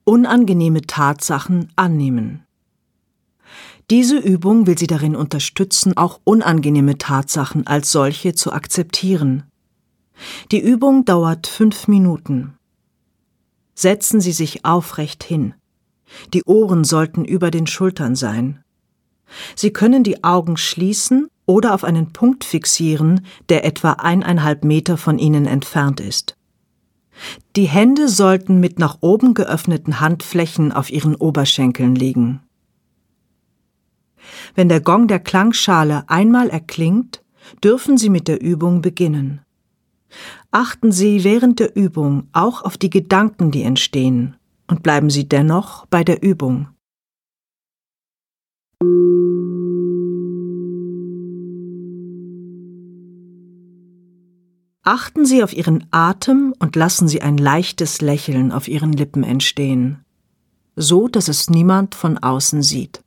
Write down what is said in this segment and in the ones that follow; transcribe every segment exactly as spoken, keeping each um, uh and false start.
Unangenehme Tatsachen annehmen. Diese Übung will Sie darin unterstützen, auch unangenehme Tatsachen als solche zu akzeptieren. Die Übung dauert fünf Minuten. Setzen Sie sich aufrecht hin. Die Ohren sollten über den Schultern sein. Sie können die Augen schließen oder auf einen Punkt fixieren, der etwa eineinhalb Meter von Ihnen entfernt ist. Die Hände sollten mit nach oben geöffneten Handflächen auf Ihren Oberschenkeln liegen. Wenn der Gong der Klangschale einmal erklingt, dürfen Sie mit der Übung beginnen. Achten Sie während der Übung auch auf die Gedanken, die entstehen, und bleiben Sie dennoch bei der Übung. Achten Sie auf Ihren Atem und lassen Sie ein leichtes Lächeln auf Ihren Lippen entstehen, so dass es niemand von außen sieht.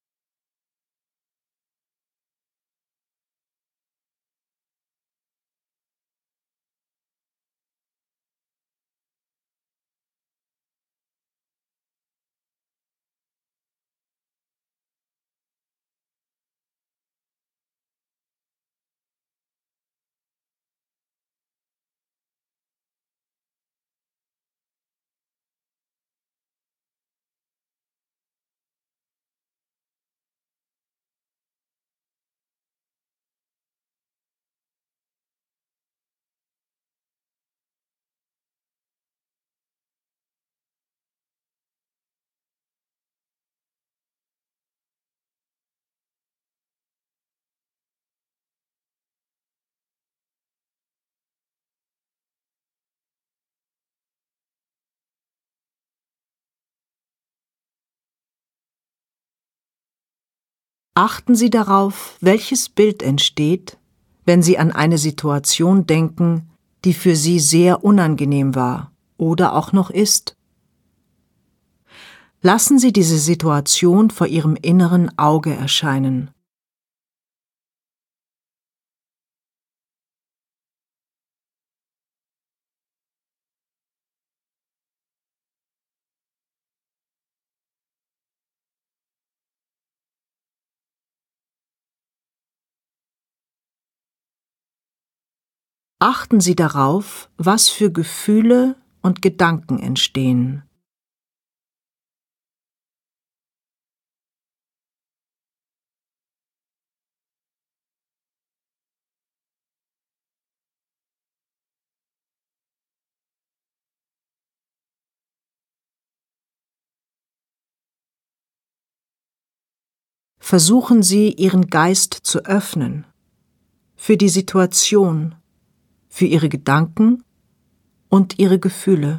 Achten Sie darauf, welches Bild entsteht, wenn Sie an eine Situation denken, die für Sie sehr unangenehm war oder auch noch ist. Lassen Sie diese Situation vor Ihrem inneren Auge erscheinen. Achten Sie darauf, was für Gefühle und Gedanken entstehen. Versuchen Sie, Ihren Geist zu öffnen, für die Situation, für Ihre Gedanken und Ihre Gefühle.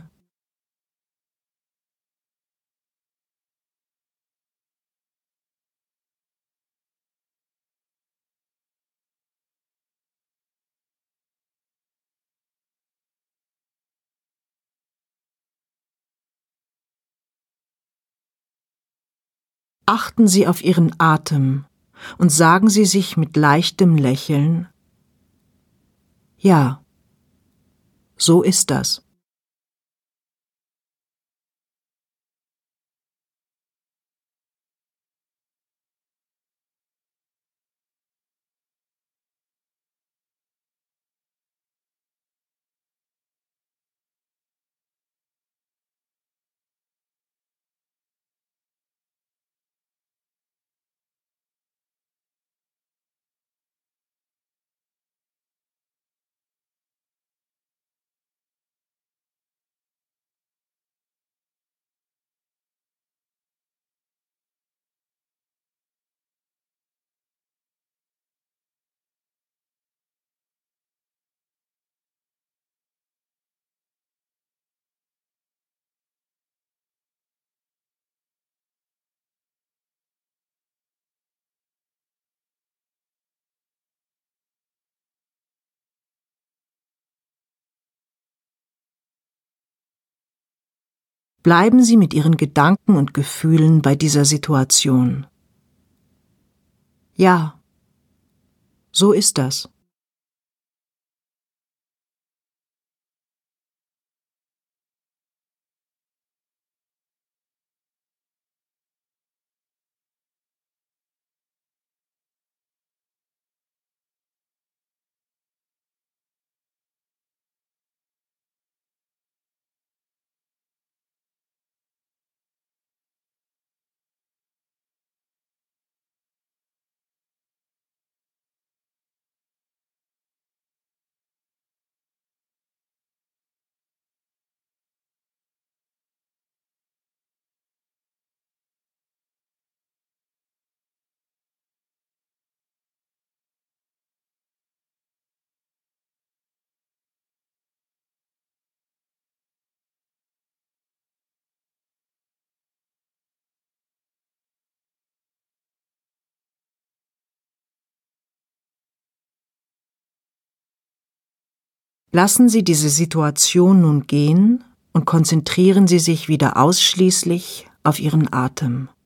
Achten Sie auf Ihren Atem und sagen Sie sich mit leichtem Lächeln: Ja, so ist das. Bleiben Sie mit Ihren Gedanken und Gefühlen bei dieser Situation. Ja, so ist das. Lassen Sie diese Situation nun gehen und konzentrieren Sie sich wieder ausschließlich auf Ihren Atem.